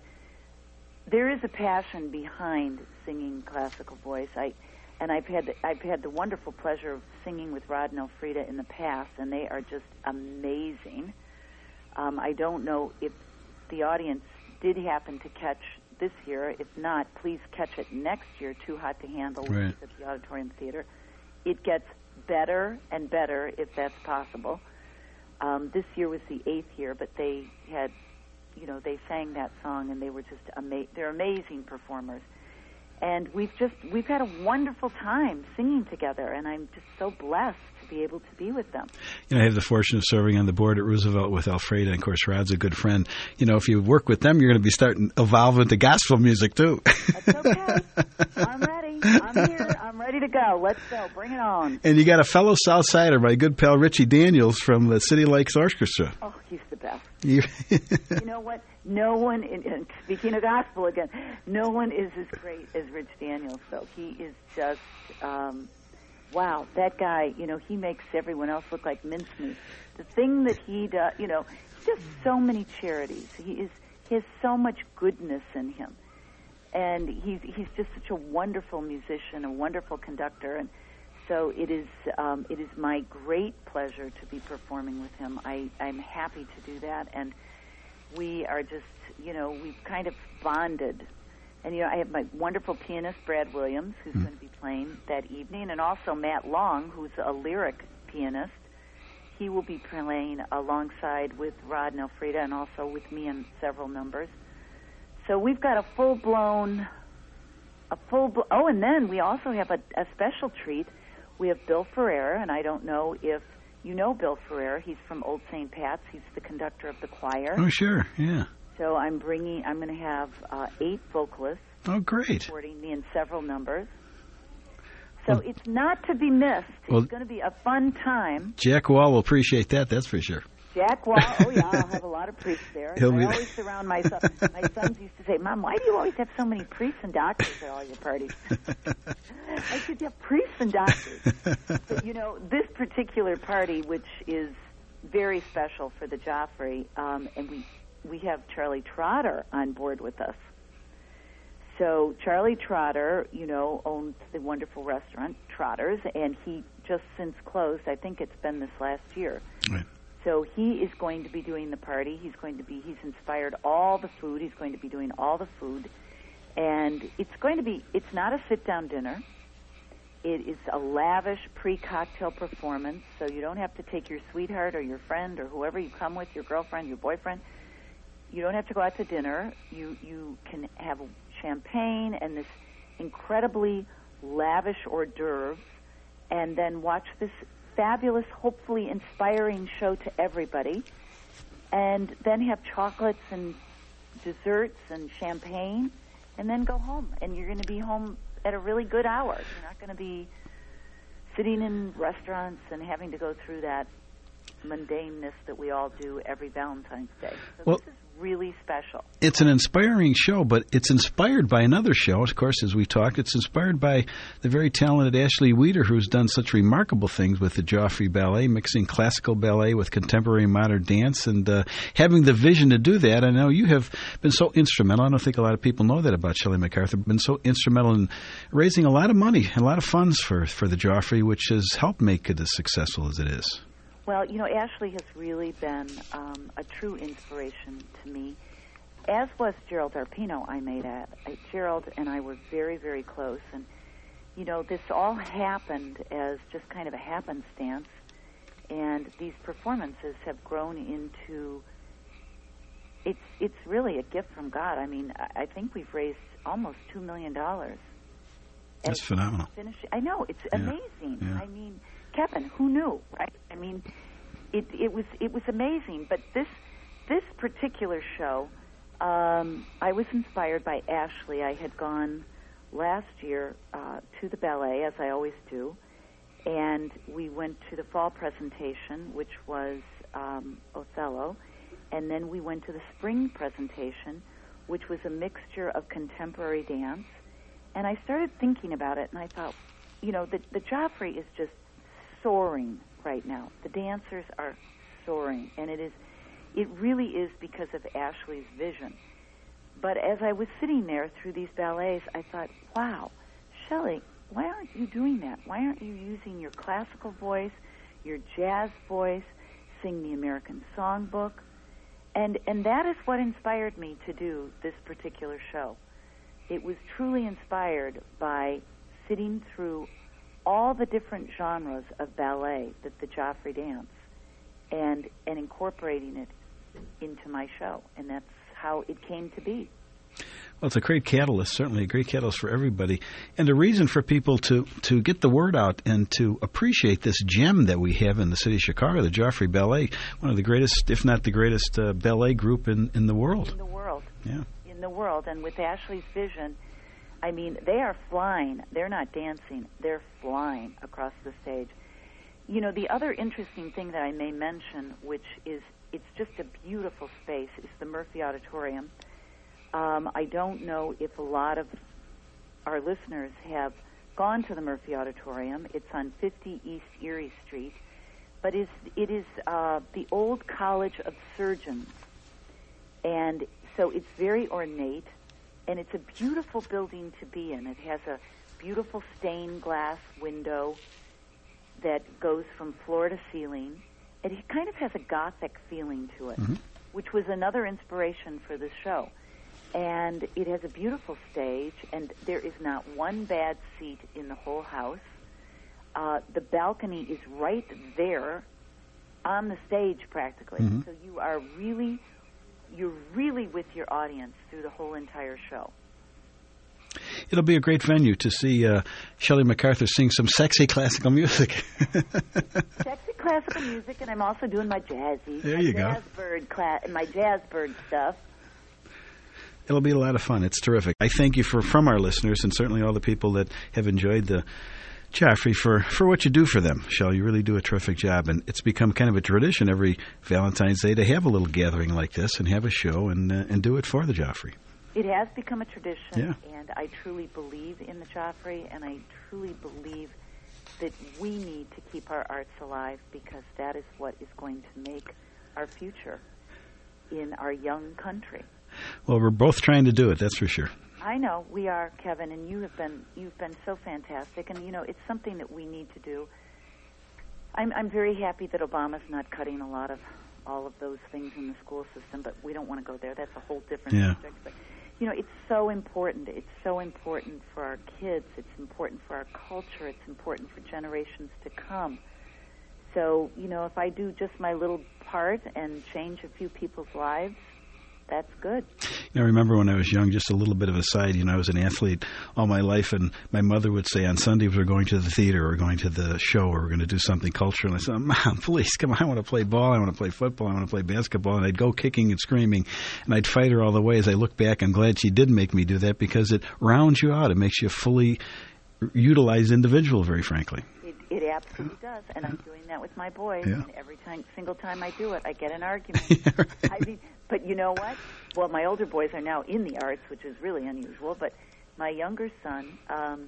D: there is a passion behind singing classical voice. I. And I've had the, I've had the wonderful pleasure of singing with Rod and Elfrida in the past, and they are just amazing. Um, I don't know if the audience did happen to catch this year. If not, please catch it next year, Too Hot to Handle, which
A: Right.
D: is at the Auditorium Theater. It gets better and better, if that's possible. Um, this year was the eighth year, but they had, you know, they sang that song, and they were just ama- they're amazing performers. And we've just, we've had a wonderful time singing together, and I'm just so blessed to be able to be with them.
A: You know, I have the fortune of serving on the board at Roosevelt with Elfrida, and of course, Rod's a good friend. You know, if you work with them, you're going to be starting to evolve into gospel music, too.
D: That's okay. I'm ready. I'm here. I'm ready to go. Let's go. Bring it on.
A: And you got a fellow Southsider, my good pal Richie Daniels from the City Lakes Orchestra.
D: Oh, he's the best.
A: You
D: You know what? No one, in, in, speaking of gospel again, no one is as great as Rich Daniels, though. He is just, um, wow, that guy, you know, he makes everyone else look like mincemeat. The thing that he does, you know, he does so many charities. He is, he has so much goodness in him. And he's, he's just such a wonderful musician, a wonderful conductor, and so it is, um, it is my great pleasure to be performing with him. I, I'm happy to do that, and we are just, you know, we've kind of bonded. And, you know, I have my wonderful pianist, Brad Williams, who's mm. going to be playing that evening, and also Matt Long, who's a lyric pianist. He will be playing alongside with Rod and Elfrida, and also with me in several numbers. So we've got a full-blown, a full, oh, and then we also have a, a special treat. We have Bill Ferrer, and I don't know if you know Bill Ferrer. He's from Old Saint Pat's. He's the conductor of the choir.
A: Oh, sure, yeah.
D: So I'm bringing, I'm going to have uh, eight vocalists.
A: Oh, great.
D: Supporting me in several numbers. So well, it's not to be missed. It's well, going to be a fun time.
A: Jack Wall will appreciate that, that's for sure.
D: Jack Wall, oh yeah, I'll have a lot of priests there.
A: He'll
D: I
A: be
D: always surround myself. My sons used to say, Mom, why do you always have so many priests and doctors at all your parties? I said, yeah, priests and doctors. But, you know, this particular party, which is very special for the Joffrey, um, and we, we have Charlie Trotter on board with us. So Charlie Trotter, you know, owns the wonderful restaurant, Trotter's, and he just since closed, I think it's been this last year.
A: Right.
D: So he is going to be doing the party. He's going to be, he's inspired all the food. He's going to be doing all the food. And it's going to be, it's not a sit-down dinner. It is a lavish pre-cocktail performance, so you don't have to take your sweetheart or your friend or whoever you come with, your girlfriend, your boyfriend. you don't have to go out to dinner. You you can have champagne and this incredibly lavish hors d'oeuvres, and then watch this fabulous, hopefully inspiring show to everybody, and then have chocolates and desserts and champagne, and then go home. And you're going to be home at a really good hour. You're not going to be sitting in restaurants and having to go through that mundaneness that we all do every Valentine's Day. So
A: well,
D: this is really special.
A: It's an inspiring show, but it's inspired by another show. Of course, as we talked, it's inspired by the very talented Ashley Weeder, who's done such remarkable things with the Joffrey Ballet, mixing classical ballet with contemporary modern dance, and uh, having the vision to do that. I know you have been so instrumental. I don't think a lot of people know that about Shelley MacArthur. Been so instrumental in raising a lot of money and a lot of funds for, for the Joffrey, which has helped make it as successful as it is.
D: Well, you know, Ashley has really been um, a true inspiration to me, as was Gerald Arpino, I may add. I, Gerald and I were very, very close, and, you know, this all happened as just kind of a happenstance, and these performances have grown into, it's it's really a gift from God. I mean, I, I think we've raised almost two million dollars.
A: That's phenomenal.
D: Finish, I know, it's
A: yeah.
D: amazing.
A: Yeah.
D: I mean, Kevin, who knew, right? I mean, it it was it was amazing. But this this particular show, um, I was inspired by Ashley. I had gone last year uh, to the ballet, as I always do, and we went to the fall presentation, which was um, Othello, and then we went to the spring presentation, which was a mixture of contemporary dance. And I started thinking about it, and I thought, you know, the, the Joffrey is just soaring right now. The dancers are soaring, and it is, it really is because of Ashley's vision. But as I was sitting there through these ballets, I thought, wow, Shelley, why aren't you doing that? Why aren't you using your classical voice, your jazz voice, sing the American Songbook? And and that is what inspired me to do this particular show. It was truly inspired by sitting through all the different genres of ballet that the Joffrey dance, and and incorporating it into my show, and that's how it came to be.
A: Well, it's a great catalyst, certainly a great catalyst for everybody, and a reason for people to, to get the word out and to appreciate this gem that we have in the city of Chicago, the Joffrey Ballet, one of the greatest, if not the greatest, uh, ballet group in, in the world.
D: In the world.
A: Yeah.
D: In the world, and with Ashley's vision, I mean, they are flying. They're not dancing. They're flying across the stage. You know, the other interesting thing that I may mention, which is it's just a beautiful space, is the Murphy Auditorium. Um, I don't know if a lot of our listeners have gone to the Murphy Auditorium. It's on fifty East Erie Street, but it's, it is uh, the old College of Surgeons, and so it's very ornate. And it's a beautiful building to be in. It has a beautiful stained glass window that goes from floor to ceiling. It kind of has a Gothic feeling to it, mm-hmm. which was another inspiration for this show. And it has a beautiful stage, and there is not one bad seat in the whole house. Uh, the balcony is right there on the stage practically. Mm-hmm. So you are really... you're really with your audience through the whole entire show.
A: It'll be a great venue to see uh, Shelley MacArthur sing some sexy classical music.
D: Sexy classical music, and I'm also doing my jazzy,
A: there
D: my
A: you
D: jazz
A: go.
D: bird cla- my jazz bird stuff.
A: It'll be a lot of fun. It's terrific. I thank you for from our listeners, and certainly all the people that have enjoyed the Joffrey, for, for what you do for them, Shelley. You really do a terrific job, and it's become kind of a tradition every Valentine's Day to have a little gathering like this and have a show and uh, and do it for the Joffrey.
D: It has become a tradition,
A: yeah.
D: and I truly believe in the Joffrey, and I truly believe that we need to keep our arts alive, because that is what is going to make our future in our young country.
A: Well, we're both trying to do it, that's for sure.
D: I know we are, Kevin, and you have been you've been so fantastic, and you know it's something that we need to do. I'm I'm very happy that Obama's not cutting a lot of all of those things in the school system, but we don't want to go there. That's a whole different
A: yeah.
D: subject. But you know, it's so important. It's so important for our kids. It's important for our culture. It's important for generations to come. So, you know, if I do just my little part and change a few people's lives, that's good.
A: You know, I remember when I was young, just a little bit of a side, you know, I was an athlete all my life, and my mother would say on Sundays we're going to the theater or going to the show or we're going to do something cultural. And I said, Mom, please, come on, I want to play ball, I want to play football, I want to play basketball. And I'd go kicking and screaming, and I'd fight her all the way. As I look back, I'm glad she did make me do that because it rounds you out. It makes you a fully utilized individual, very frankly.
D: It, it absolutely does, and I'm doing that with my boys.
A: Yeah.
D: And every time, single time I do it, I get an argument.
A: Yeah, right.
D: I mean, but you know what? Well, my older boys are now in the arts, which is really unusual. But my younger son, um,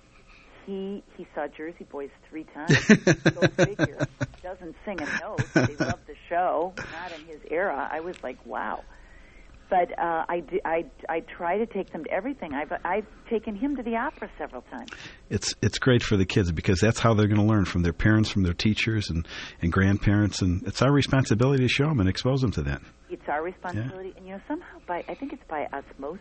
D: he he saw Jersey Boys three times. Go figure. Doesn't sing a note, but he loved the show. Not in his era. I was like, wow. But uh, I, do, I, I try to take them to everything. I've I've taken him to the opera several times.
A: It's it's great for the kids because that's how they're going to learn from their parents, from their teachers, and, and grandparents. And it's our responsibility to show them and expose them to that.
D: It's our responsibility, yeah. And you know, somehow by I think it's by osmosis.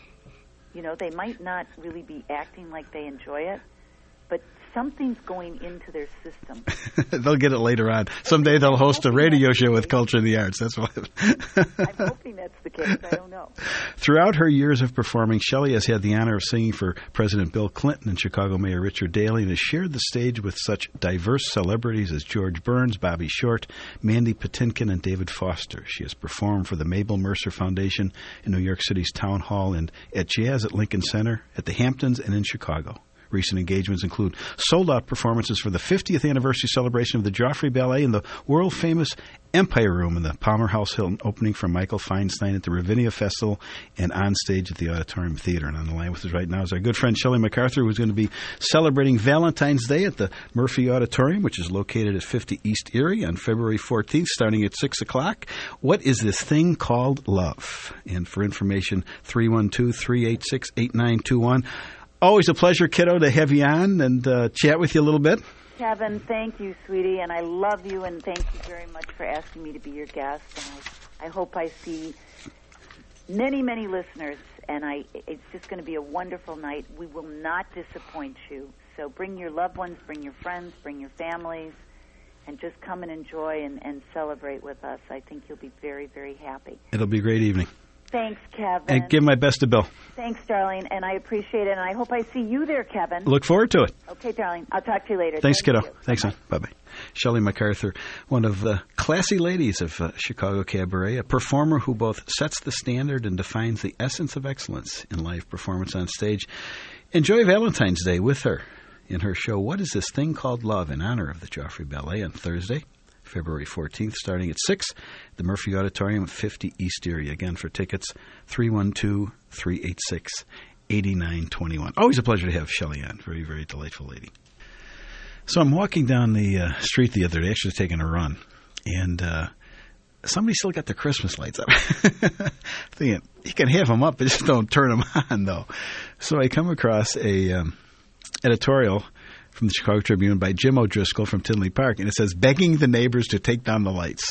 D: You know, they might not really be acting like they enjoy it, but something's going into their system.
A: They'll get it later on. Someday they'll host a radio show with Culture in the Arts. That's what.
D: I'm hoping that's the case. I don't know.
A: Throughout her years of performing, Shelley has had the honor of singing for President Bill Clinton and Chicago Mayor Richard Daley, and has shared the stage with such diverse celebrities as George Burns, Bobby Short, Mandy Patinkin, and David Foster. She has performed for the Mabel Mercer Foundation in New York City's Town Hall and at Jazz at Lincoln Center, at the Hamptons, and in Chicago. Recent engagements include sold-out performances for the fiftieth anniversary celebration of the Joffrey Ballet in the world-famous Empire Room in the Palmer House Hilton, opening for Michael Feinstein at the Ravinia Festival and on stage at the Auditorium Theater. And on the line with us right now is our good friend Shelley MacArthur, who's going to be celebrating Valentine's Day at the Murphy Auditorium, which is located at fifty East Erie on February fourteenth, starting at six o'clock. What is this thing called love? And for information, three one two, three eight six, eight nine two one. Always a pleasure, kiddo, to have you on and uh, chat with you a little bit.
D: Kevin, thank you, sweetie, and I love you, and thank you very much for asking me to be your guest. And I, I hope I see many, many listeners, and I, it's just going to be a wonderful night. We will not disappoint you. So bring your loved ones, bring your friends, bring your families, and just come and enjoy and, and celebrate with us. I think you'll be very, very happy.
A: It'll be a great evening.
D: Thanks, Kevin.
A: And give my best to Bill.
D: Thanks, darling, and I appreciate it, and I hope I see you there, Kevin.
A: Look forward to it.
D: Okay, darling. I'll talk to you later.
A: Thanks,
D: Thank
A: kiddo.
D: you.
A: Thanks, son. Bye-bye. Shelley MacArthur, one of the classy ladies of uh, Chicago Cabaret, a performer who both sets the standard and defines the essence of excellence in live performance on stage. Enjoy Valentine's Day with her in her show, What is This Thing Called Love, in honor of the Joffrey Ballet on Thursday, February fourteenth, starting at six, the Murphy Auditorium at fifty East Erie. Again, for tickets, three one two, three eight six, eight nine two one. Always a pleasure to have Shelley on. Very, very delightful lady. So I'm walking down the uh, street the other day, actually taking a run, and uh, somebody still got their Christmas lights up. Thinking, you can have them up, but just don't turn them on, though. So I come across a um, editorial from the Chicago Tribune by Jim O'Driscoll from Tinley Park, and it says, begging the neighbors to take down the lights.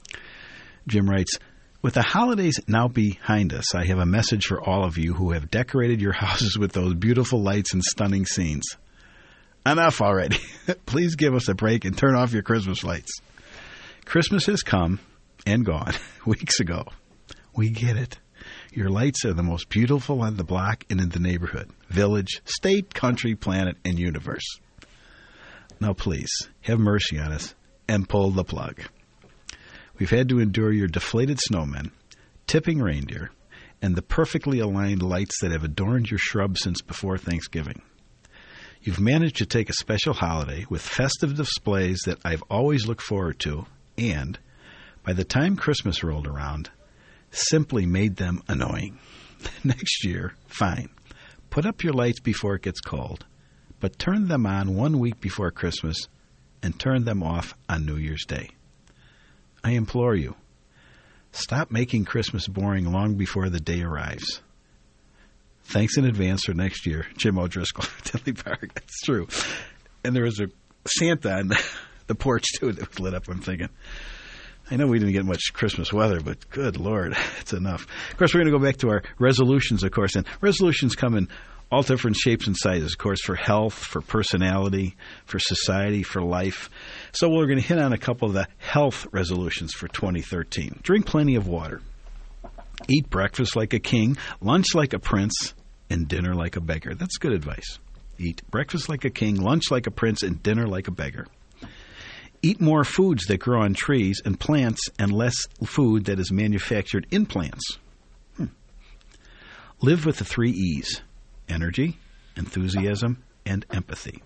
A: Jim writes, with the holidays now behind us, I have a message for all of you who have decorated your houses with those beautiful lights and stunning scenes. Enough already. Please give us a break and turn off your Christmas lights. Christmas has come and gone weeks ago. We get it. Your lights are the most beautiful on the block and in the neighborhood, village, state, country, planet, and universe. Now, please, have mercy on us and pull the plug. We've had to endure your deflated snowmen, tipping reindeer, and the perfectly aligned lights that have adorned your shrubs since before Thanksgiving. You've managed to take a special holiday with festive displays that I've always looked forward to, and by the time Christmas rolled around, simply made them annoying. Next year, fine. Put up your lights before it gets cold, but turn them on one week before Christmas and turn them off on New Year's Day. I implore you, stop making Christmas boring long before the day arrives. Thanks in advance for next year, Jim O'Driscoll, Tinley Park. That's true. And there was a Santa on the porch, too, that was lit up. I'm thinking, I know we didn't get much Christmas weather, but good Lord, it's enough. Of course, we're going to go back to our resolutions, of course, and resolutions come in all different shapes and sizes, of course, for health, for personality, for society, for life. So we're going to hit on a couple of the health resolutions for twenty thirteen. Drink plenty of water. Eat breakfast like a king, lunch like a prince, and dinner like a beggar. That's good advice. Eat breakfast like a king, lunch like a prince, and dinner like a beggar. Eat more foods that grow on trees and plants and less food that is manufactured in plants. Hmm. Live with the three E's: energy, enthusiasm, and empathy.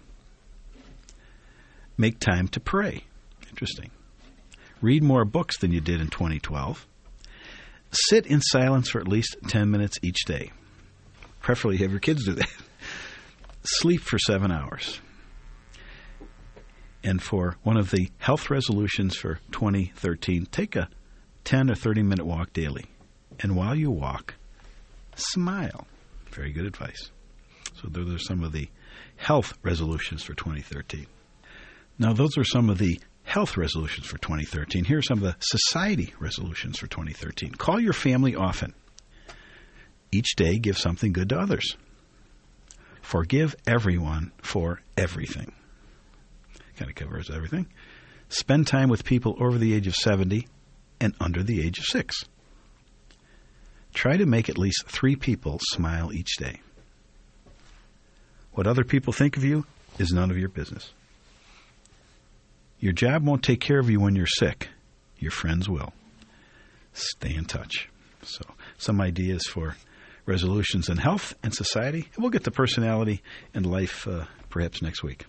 A: Make time to pray. Interesting. Read more books than you did in twenty twelve. Sit in silence for at least ten minutes each day. Preferably have your kids do that. Sleep for seven hours. And for one of the health resolutions for twenty thirteen, take a ten or thirty minute walk daily. And while you walk, smile. Very good advice. So those are some of the health resolutions for twenty thirteen. Now, those are some of the health resolutions for twenty thirteen. Here are some of the society resolutions for twenty thirteen. Call your family often. Each day, give something good to others. Forgive everyone for everything. Kind of covers everything. Spend time with people over the age of seventy and under the age of six. Try to make at least three people smile each day. What other people think of you is none of your business. Your job won't take care of you when you're sick. Your friends will. Stay in touch. So, some ideas for resolutions in health and society. And we'll get to personality and life uh, perhaps next week.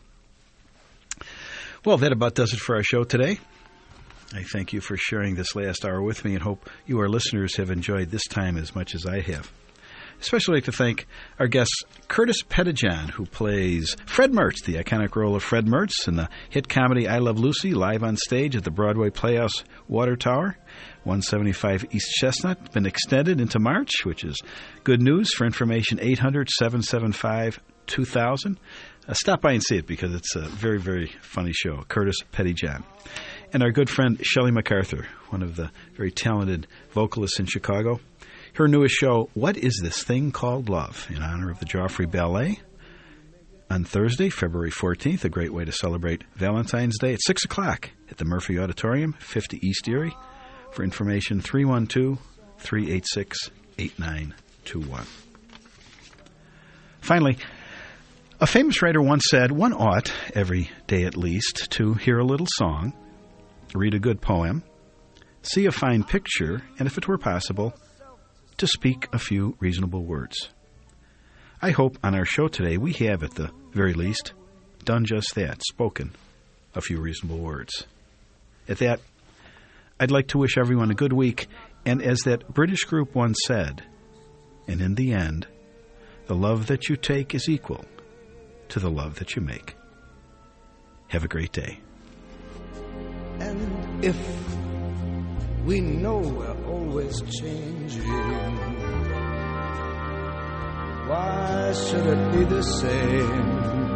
A: Well, that about does it for our show today. I thank you for sharing this last hour with me and hope you, our listeners, have enjoyed this time as much as I have. Especially like to thank our guest, Curtis Pettijohn, who plays Fred Mertz, the iconic role of Fred Mertz in the hit comedy I Love Lucy, live on stage at the Broadway Playhouse Water Tower, one seventy-five East Chestnut. Been extended into March, which is good news. For information, eight hundred, seven seven five, two thousand. Uh, stop by and see it because it's a very, very funny show. Curtis Pettijohn. And our good friend Shelley MacArthur, one of the very talented vocalists in Chicago. Her newest show, What Is This Thing Called Love, in honor of the Joffrey Ballet. On Thursday, February fourteenth, a great way to celebrate Valentine's Day at six o'clock at the Murphy Auditorium, fifty East Erie. For information, three one two, three eight six, eight nine two one. Finally, a famous writer once said, one ought, every day at least, to hear a little song, read a good poem, see a fine picture, and if it were possible, to speak a few reasonable words. I hope on our show today we have, at the very least, done just that, spoken a few reasonable words. At that, I'd like to wish everyone a good week, and as that British group once said, and in the end, the love that you take is equal to the love that you make. Have a great day.
B: And if we know we're always changing, why should it be the same?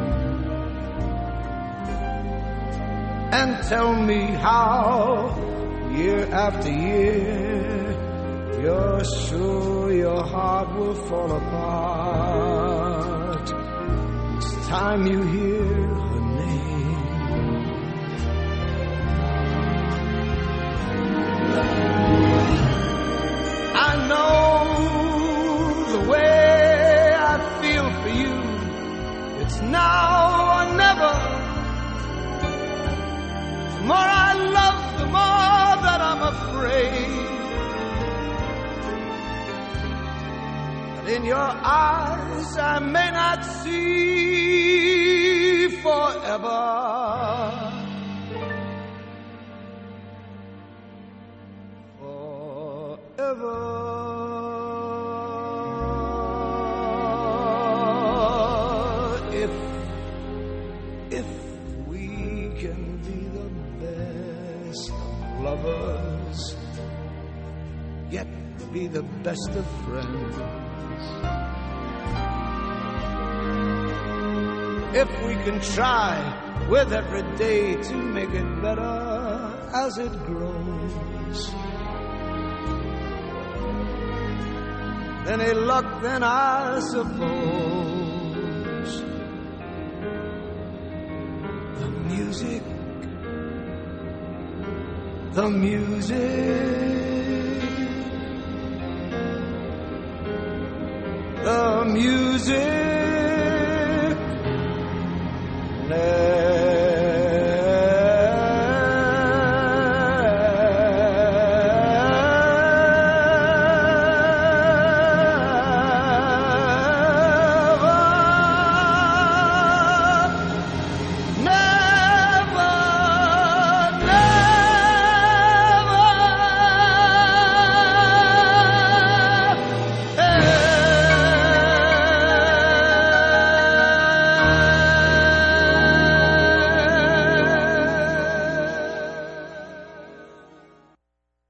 B: And tell me how, year after year, you're sure your heart will fall apart each time you hear her name. I know the way I feel for you. It's now or never. The more I love, the more that I'm afraid. But in your eyes I may not see forever. If, if we can be the best of lovers, yet be the best of friends, if we can try with every day to make it better as it grows, any luck then I suppose the music, the music music